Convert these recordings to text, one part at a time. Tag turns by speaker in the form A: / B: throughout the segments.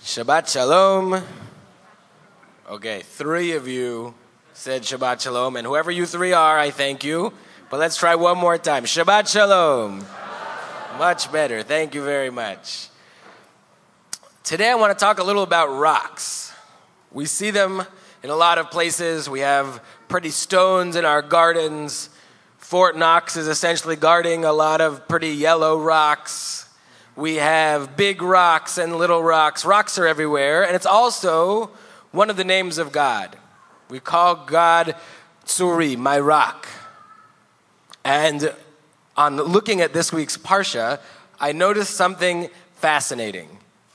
A: Shabbat Shalom. Okay, 3 of you said Shabbat Shalom, and whoever you 3 are, I thank you. But let's try one more time. Shabbat Shalom. Much better. Thank you very much. Today I want to talk a little about rocks. We see them in a lot of places. We have pretty stones in our gardens. Fort Knox is essentially guarding a lot of pretty yellow rocks. We have big rocks and little rocks. Rocks are everywhere, and it's also one of the names of God. We call God Tsuri, my rock. And on looking at this week's Parsha, I noticed something fascinating.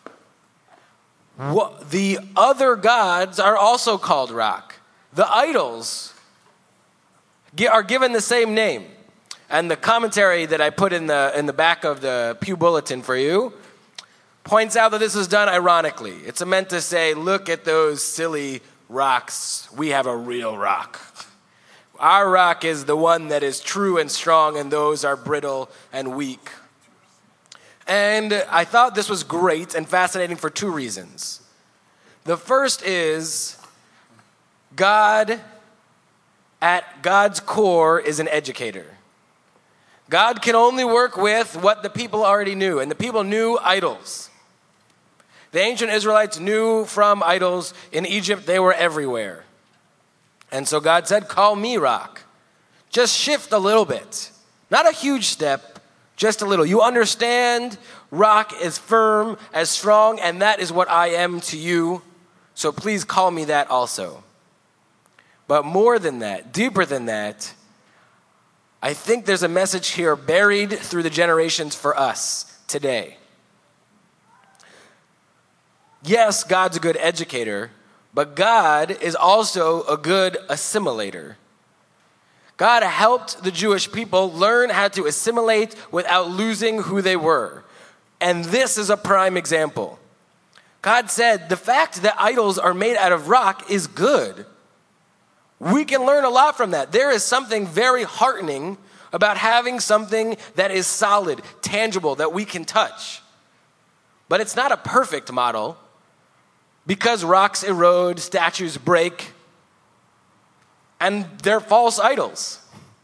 A: The other gods are also called rock. The idols are given the same name. And the commentary that I put in the back of the Pew Bulletin for you points out that this is done ironically. It's meant to say, look at those silly rocks. We have a real rock. Our rock is the one that is true and strong, and those are brittle and weak. And I thought this was great and fascinating for 2 reasons. The first is God, at God's core, is an educator. God can only work with what the people already knew, and the people knew idols. The ancient Israelites knew from idols. In Egypt, they were everywhere. And so God said, call me rock. Just shift a little bit. Not a huge step, just a little. You understand rock is firm, as strong, and that is what I am to you. So please call me that also. But more than that, deeper than that, I think there's a message here buried through the generations for us today. Yes, God's a good educator, but God is also a good assimilator. God helped the Jewish people learn how to assimilate without losing who they were. And this is a prime example. God said, the fact that idols are made out of rock is good. We can learn a lot from that. There is something very heartening about having something that is solid, tangible, that we can touch. But it's not a perfect model because rocks erode, statues break, and they're false idols.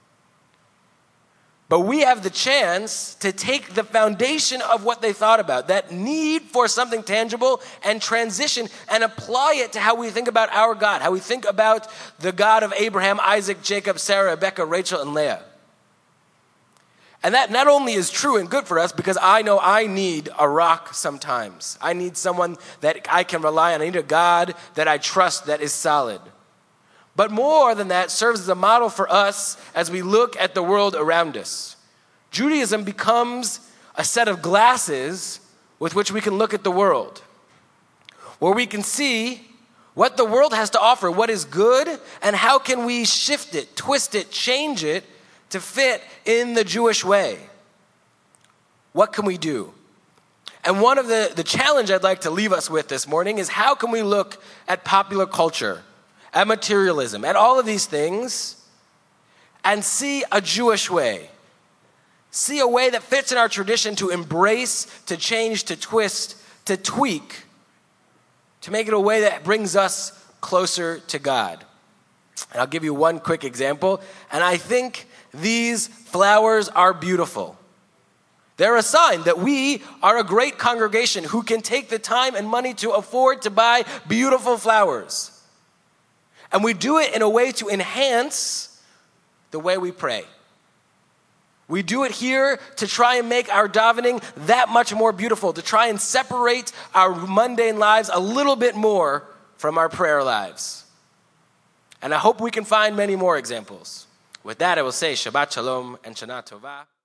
A: But we have the chance to take the foundation of what they thought about, that need for something tangible, and transition and apply it to how we think about our God, how we think about the God of Abraham, Isaac, Jacob, Sarah, Rebecca, Rachel, and Leah. And that not only is true and good for us, because I know I need a rock sometimes. I need someone that I can rely on. I need a God that I trust that is solid. But more than that, serves as a model for us as we look at the world around us. Judaism becomes a set of glasses with which we can look at the world, where we can see what the world has to offer, what is good, and how can we shift it, twist it, change it to fit in the Jewish way. What can we do? And one of the challenge I'd like to leave us with this morning is how can we look at popular culture, at materialism, at all of these things, and see a Jewish way. See a way that fits in our tradition to embrace, to change, to twist, to tweak, to make it a way that brings us closer to God. And I'll give you one quick example, and I think these flowers are beautiful. They're a sign that we are a great congregation who can take the time and money to afford to buy beautiful flowers. And we do it in a way to enhance the way we pray. We do it here to try and make our davening that much more beautiful, to try and separate our mundane lives a little bit more from our prayer lives. And I hope we can find many more examples. With that, I will say Shabbat Shalom and Shana Tova.